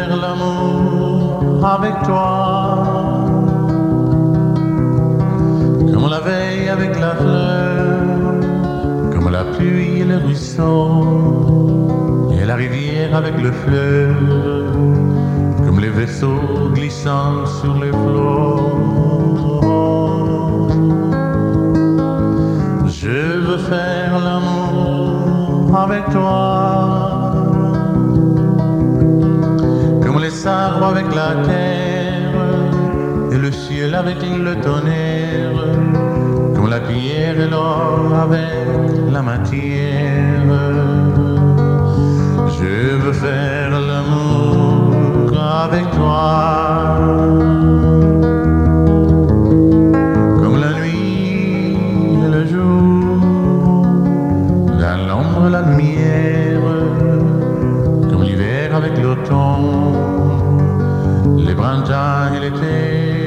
faire l'amour avec toi, comme la veille avec la fleur, comme la pluie et le ruisseau, et la rivière avec le fleuve, comme les vaisseaux glissant sur les flots. Je veux faire l'amour avec toi, comme les arbres avec la terre, et le ciel avec le tonnerre, comme la pierre et l'or avec la matière. Je veux faire l'amour avec toi, comme la nuit et le jour, dans l'ombre et la lumière, comme l'hiver avec l'automne, les printemps et l'été,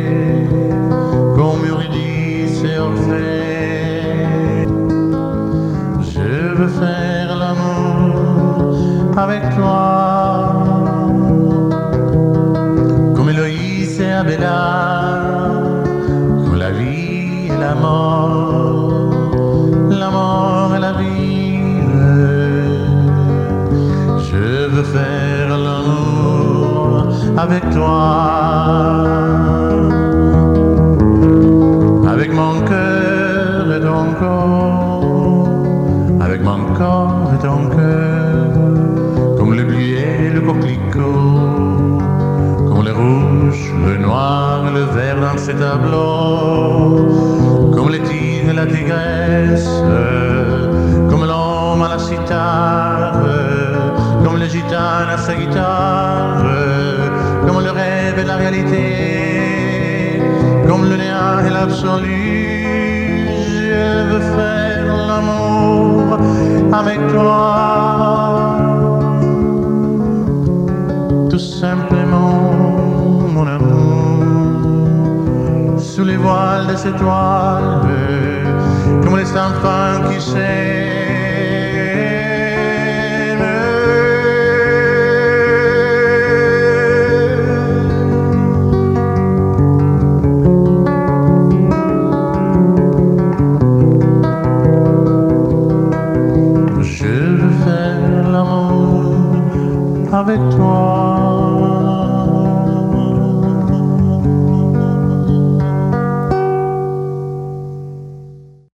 comme Eurydice et Orphée. Je veux faire l'amour avec toi, comme Héloïse et Abélard, comme la vie et la mort et la vie. Je veux faire l'amour avec toi, avec mon cœur et ton corps, avec mon corps et ton cœur, comme le bleuet et le coquelicot, comme le rouge, le noir et le vert dans ces tableaux, comme les tigres et la tigresse, comme l'homme à la cithare, comme le gitane à sa guitare, comme le rêve et la réalité, comme le néant et l'absolu. Je veux faire l'amour avec toi, tout simplement, mon amour, sous les voiles des étoiles, comme les enfants qui s'aiment.